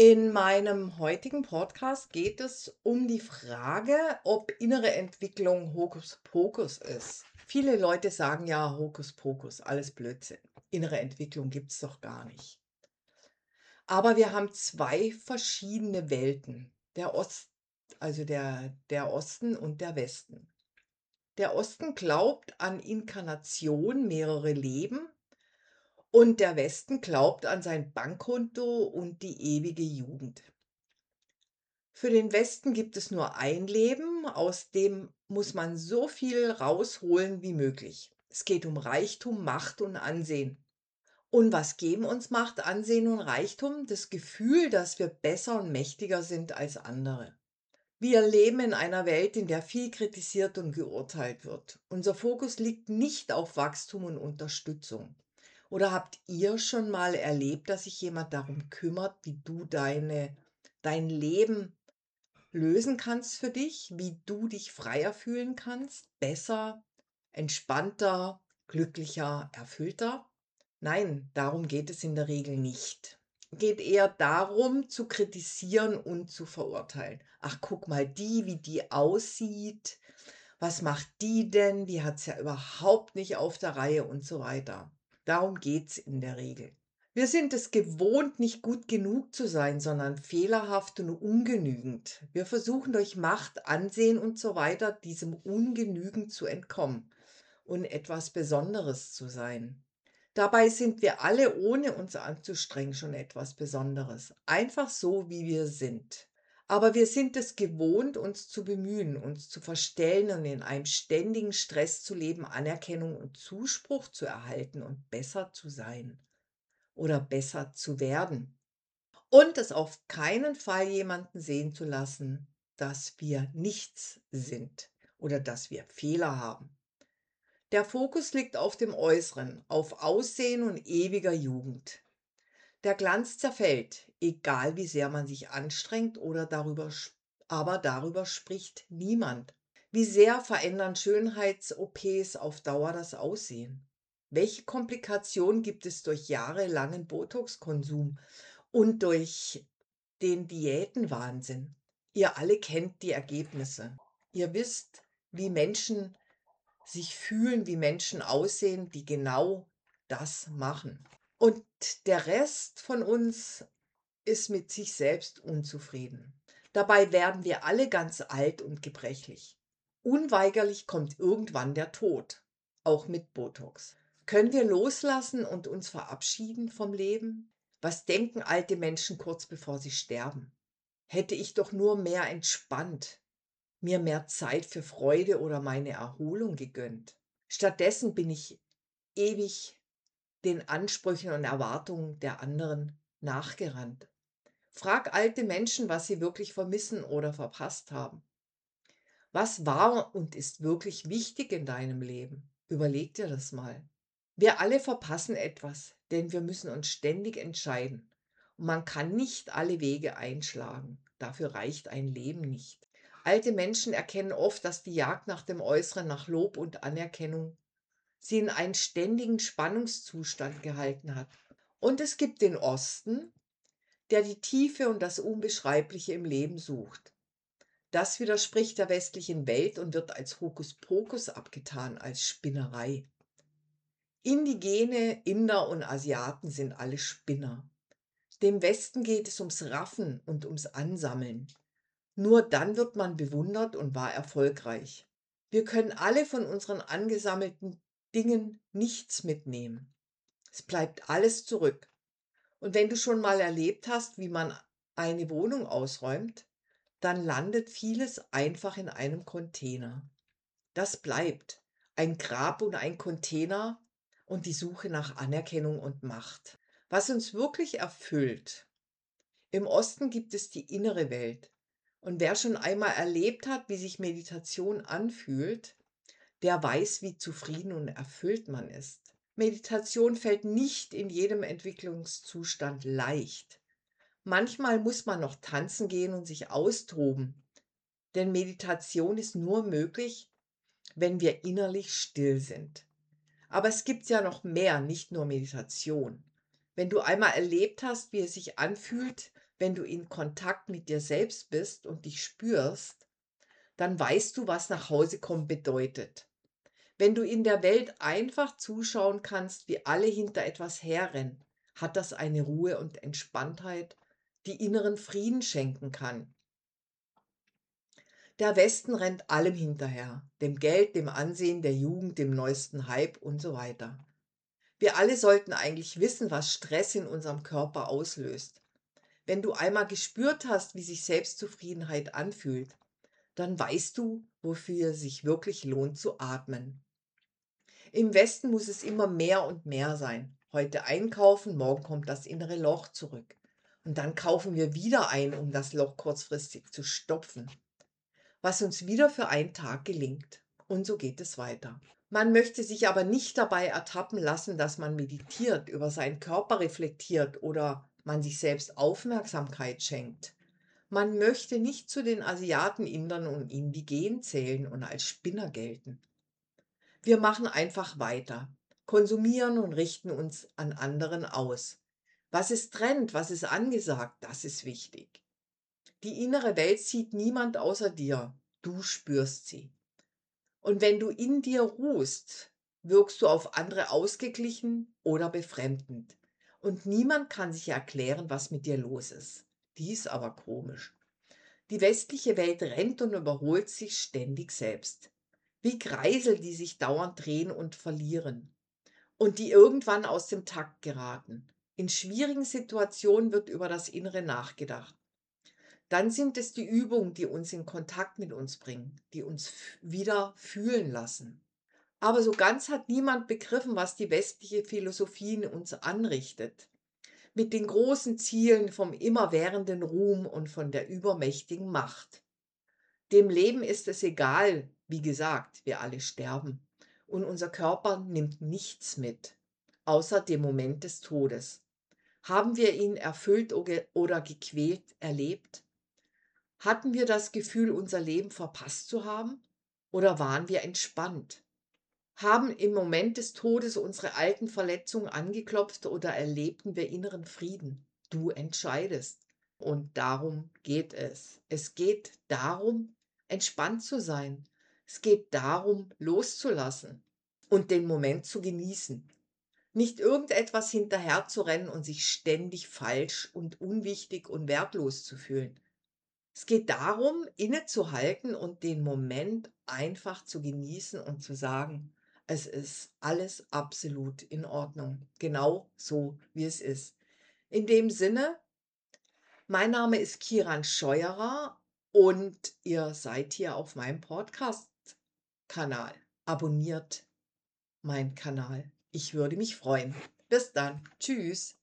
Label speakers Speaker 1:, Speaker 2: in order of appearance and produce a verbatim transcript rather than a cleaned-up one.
Speaker 1: In meinem heutigen Podcast geht es um die Frage, ob innere Entwicklung Hokuspokus ist. Viele Leute sagen ja Hokuspokus, alles Blödsinn. Innere Entwicklung gibt's doch gar nicht. Aber wir haben zwei verschiedene Welten. Der Ost, also der, der Osten und der Westen. Der Osten glaubt an Inkarnation, mehrere Leben, und der Westen glaubt an sein Bankkonto und die ewige Jugend. Für den Westen gibt es nur ein Leben, aus dem muss man so viel rausholen wie möglich. Es geht um Reichtum, Macht und Ansehen. Und was geben uns Macht, Ansehen und Reichtum? Das Gefühl, dass wir besser und mächtiger sind als andere. Wir leben in einer Welt, in der viel kritisiert und geurteilt wird. Unser Fokus liegt nicht auf Wachstum und Unterstützung. Oder habt ihr schon mal erlebt, dass sich jemand darum kümmert, wie du deine, dein Leben lösen kannst für dich, wie du dich freier fühlen kannst, besser, entspannter, glücklicher, erfüllter? Nein, darum geht es in der Regel nicht. Geht eher darum, zu kritisieren und zu verurteilen. Ach, guck mal die, wie die aussieht. Was macht die denn? Die hat es ja überhaupt nicht auf der Reihe und so weiter. Darum geht's in der Regel. Wir sind es gewohnt, nicht gut genug zu sein, sondern fehlerhaft und ungenügend. Wir versuchen durch Macht, Ansehen und so weiter diesem Ungenügen zu entkommen und etwas Besonderes zu sein. Dabei sind wir alle, ohne uns anzustrengen, schon etwas Besonderes. Einfach so, wie wir sind. Aber wir sind es gewohnt, uns zu bemühen, uns zu verstellen und in einem ständigen Stress zu leben, Anerkennung und Zuspruch zu erhalten und besser zu sein oder besser zu werden. Und es auf keinen Fall jemanden sehen zu lassen, dass wir nichts sind oder dass wir Fehler haben. Der Fokus liegt auf dem Äußeren, auf Aussehen und ewiger Jugend. Der Glanz zerfällt, egal wie sehr man sich anstrengt oder darüber, sp- aber darüber spricht niemand. Wie sehr verändern Schönheits-O Ps auf Dauer das Aussehen? Welche Komplikationen gibt es durch jahrelangen Botox-Konsum und durch den Diätenwahnsinn? Ihr alle kennt die Ergebnisse. Ihr wisst, wie Menschen sich fühlen, wie Menschen aussehen, die genau das machen. Und der Rest von uns ist mit sich selbst unzufrieden. Dabei werden wir alle ganz alt und gebrechlich. Unweigerlich kommt irgendwann der Tod, auch mit Botox. Können wir loslassen und uns verabschieden vom Leben? Was denken alte Menschen kurz bevor sie sterben? Hätte ich doch nur mehr entspannt, mir mehr Zeit für Freude oder meine Erholung gegönnt. Stattdessen bin ich ewig den Ansprüchen und Erwartungen der anderen nachgerannt. Frag alte Menschen, was sie wirklich vermissen oder verpasst haben. Was war und ist wirklich wichtig in deinem Leben? Überleg dir das mal. Wir alle verpassen etwas, denn wir müssen uns ständig entscheiden. Und man kann nicht alle Wege einschlagen. Dafür reicht ein Leben nicht. Alte Menschen erkennen oft, dass die Jagd nach dem Äußeren, nach Lob und Anerkennung sie in einen ständigen Spannungszustand gehalten hat. Und es gibt den Osten, der die Tiefe und das Unbeschreibliche im Leben sucht. Das widerspricht der westlichen Welt und wird als Hokuspokus abgetan, als Spinnerei. Indigene, Inder und Asiaten sind alle Spinner. Dem Westen geht es ums Raffen und ums Ansammeln. Nur dann wird man bewundert und war erfolgreich. Wir können alle von unseren angesammelten Dingen nichts mitnehmen. Es bleibt alles zurück. Und wenn du schon mal erlebt hast, wie man eine Wohnung ausräumt, dann landet vieles einfach in einem Container. Das bleibt ein Grab und ein Container und die Suche nach Anerkennung und Macht. Was uns wirklich erfüllt. Im Osten gibt es die innere Welt. Und wer schon einmal erlebt hat, wie sich Meditation anfühlt, der weiß, wie zufrieden und erfüllt man ist. Meditation fällt nicht in jedem Entwicklungszustand leicht. Manchmal muss man noch tanzen gehen und sich austoben, denn Meditation ist nur möglich, wenn wir innerlich still sind. Aber es gibt ja noch mehr, nicht nur Meditation. Wenn du einmal erlebt hast, wie es sich anfühlt, Wenn du in Kontakt mit dir selbst bist und dich spürst, dann weißt du, was nach Hause kommen bedeutet. Wenn du in der Welt einfach zuschauen kannst, wie alle hinter etwas herrennen, hat das eine Ruhe und Entspanntheit, die inneren Frieden schenken kann. Der Westen rennt allem hinterher, dem Geld, dem Ansehen, der Jugend, dem neuesten Hype und so weiter. Wir alle sollten eigentlich wissen, was Stress in unserem Körper auslöst. Wenn du einmal gespürt hast, wie sich Selbstzufriedenheit anfühlt, dann weißt du, wofür es sich wirklich lohnt zu atmen. Im Westen muss es immer mehr und mehr sein. Heute einkaufen, morgen kommt das innere Loch zurück. Und dann kaufen wir wieder ein, um das Loch kurzfristig zu stopfen, was uns wieder für einen Tag gelingt. Und so geht es weiter. Man möchte sich aber nicht dabei ertappen lassen, dass man meditiert, über seinen Körper reflektiert oder man sich selbst Aufmerksamkeit schenkt. Man möchte nicht zu den Asiaten, Indern und Indigenen zählen und als Spinner gelten. Wir machen einfach weiter, konsumieren und richten uns an anderen aus. Was ist Trend, was ist angesagt, das ist wichtig. Die innere Welt sieht niemand außer dir. Du spürst sie. Und wenn du in dir ruhst, wirkst du auf andere ausgeglichen oder befremdend. Und niemand kann sich erklären, was mit dir los ist. Dies aber komisch. Die westliche Welt rennt und überholt sich ständig selbst. Wie Kreisel, die sich dauernd drehen und verlieren. Und die irgendwann aus dem Takt geraten. In schwierigen Situationen wird über das Innere nachgedacht. Dann sind es die Übungen, die uns in Kontakt mit uns bringen, die uns f- wieder fühlen lassen. Aber so ganz hat niemand begriffen, was die westliche Philosophie in uns anrichtet. Mit den großen Zielen vom immerwährenden Ruhm und von der übermächtigen Macht. Dem Leben ist es egal, wie gesagt, wir alle sterben. Und unser Körper nimmt nichts mit, außer dem Moment des Todes. Haben wir ihn erfüllt oge- oder gequält erlebt? Hatten wir das Gefühl, unser Leben verpasst zu haben? Oder waren wir entspannt? Haben im Moment des Todes unsere alten Verletzungen angeklopft oder erlebten wir inneren Frieden? Du entscheidest. Und darum geht es. Es geht darum, entspannt zu sein. Es geht darum, loszulassen und den Moment zu genießen. Nicht irgendetwas hinterher zu rennen und sich ständig falsch und unwichtig und wertlos zu fühlen. Es geht darum, innezuhalten und den Moment einfach zu genießen und zu sagen, es ist alles absolut in Ordnung, genau so, wie es ist. In dem Sinne, mein Name ist Kiran Scheuerer und ihr seid hier auf meinem Podcast-Kanal. Abonniert meinen Kanal. Ich würde mich freuen. Bis dann. Tschüss.